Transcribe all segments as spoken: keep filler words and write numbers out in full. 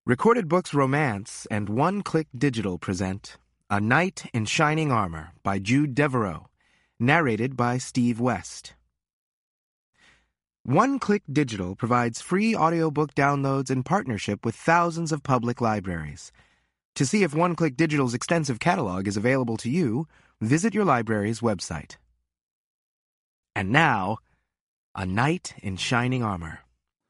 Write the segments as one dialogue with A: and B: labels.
A: Recorded Books Romance and One Click Digital present A Knight in Shining Armor by Jude Devereaux, narrated by Steve West. One Click Digital provides free audiobook downloads in partnership with thousands of public libraries. To see if One Click Digital's extensive catalog is available to you, visit your library's website. And now, A Knight in Shining Armor.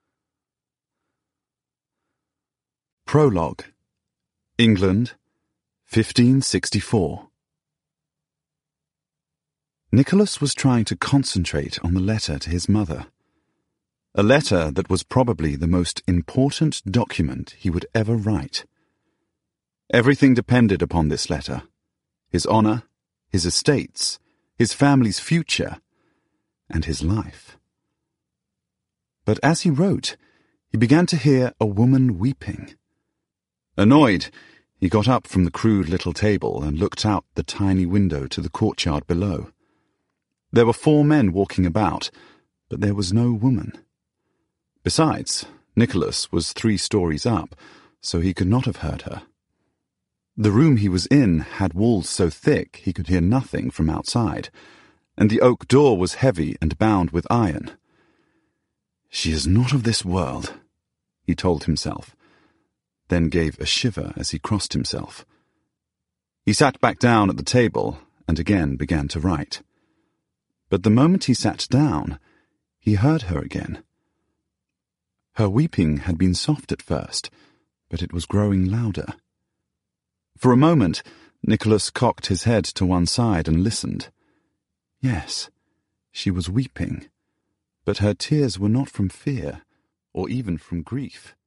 B: Prologue. England, fifteen sixty-four. Nicholas was trying to concentrate on the letter to his mother. A letter that was probably the most important document he would ever write. Everything depended upon this letter. His honor, his estates, his family's future, and his life. But as he wrote, he began to hear a woman weeping. Annoyed, he got up from the crude little table and looked out the tiny window to the courtyard below. There were four men walking about, but there was no woman. Besides, Nicholas was three stories up, so he could not have heard her. The room he was in had walls so thick he could hear nothing from outside, and the oak door was heavy and bound with iron. "She is not of this world," he told himself, then gave a shiver as he crossed himself. He sat back down at the table and again began to write. But the moment he sat down, he heard her again. Her weeping had been soft at first, but it was growing louder. For a moment, Nicholas cocked his head to one side and listened. Yes, she was weeping, but her tears were not from fear, or even from grief.